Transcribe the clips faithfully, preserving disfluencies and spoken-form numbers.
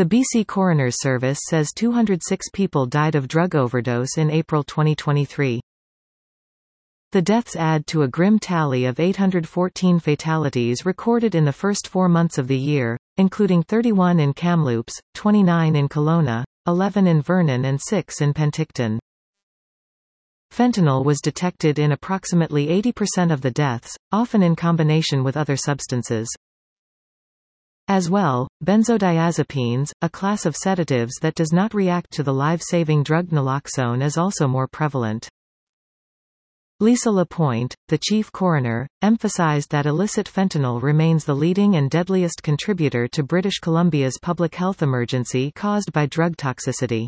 The B C Coroner's Service says two hundred six people died of drug overdose in April twenty twenty-three. The deaths add to a grim tally of eight hundred fourteen fatalities recorded in the first four months of the year, including thirty-one in Kamloops, twenty-nine in Kelowna, eleven in Vernon and six in Penticton. Fentanyl was detected in approximately eighty percent of the deaths, often in combination with other substances. As well, benzodiazepines, a class of sedatives that does not react to the life-saving drug naloxone, is also more prevalent. Lisa Lapointe, the chief coroner, emphasized that illicit fentanyl remains the leading and deadliest contributor to British Columbia's public health emergency caused by drug toxicity.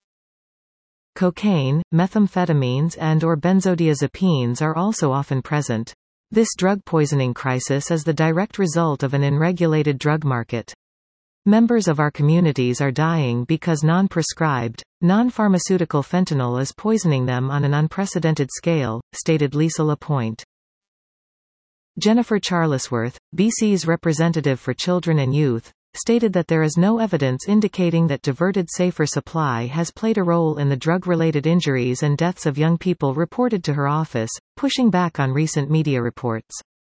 Cocaine, methamphetamines and or benzodiazepines are also often present. This drug poisoning crisis is the direct result of an unregulated drug market. Members of our communities are dying because non-prescribed, non-pharmaceutical fentanyl is poisoning them on an unprecedented scale, stated Lisa Lapointe. Jennifer Charlesworth, B C's representative for children and youth, stated that there is no evidence indicating that diverted safer supply has played a role in the drug-related injuries and deaths of young people reported to her office, pushing back on recent media reports.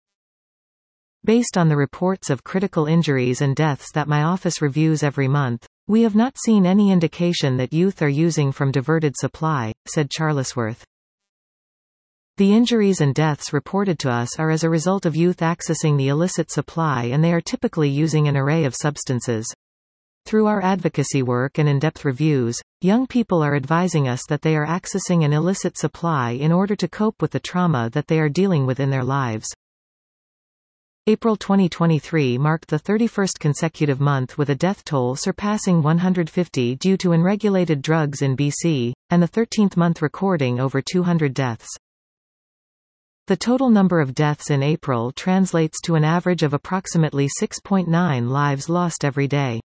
Based on the reports of critical injuries and deaths that my office reviews every month, we have not seen any indication that youth are using from diverted supply, said Charlesworth. The injuries and deaths reported to us are as a result of youth accessing the illicit supply, and they are typically using an array of substances. Through our advocacy work and in-depth reviews, young people are advising us that they are accessing an illicit supply in order to cope with the trauma that they are dealing with in their lives. April twenty twenty-three marked the thirty-first consecutive month with a death toll surpassing one hundred fifty due to unregulated drugs in B C, and the thirteenth month recording over two hundred deaths. The total number of deaths in April translates to an average of approximately six point nine lives lost every day.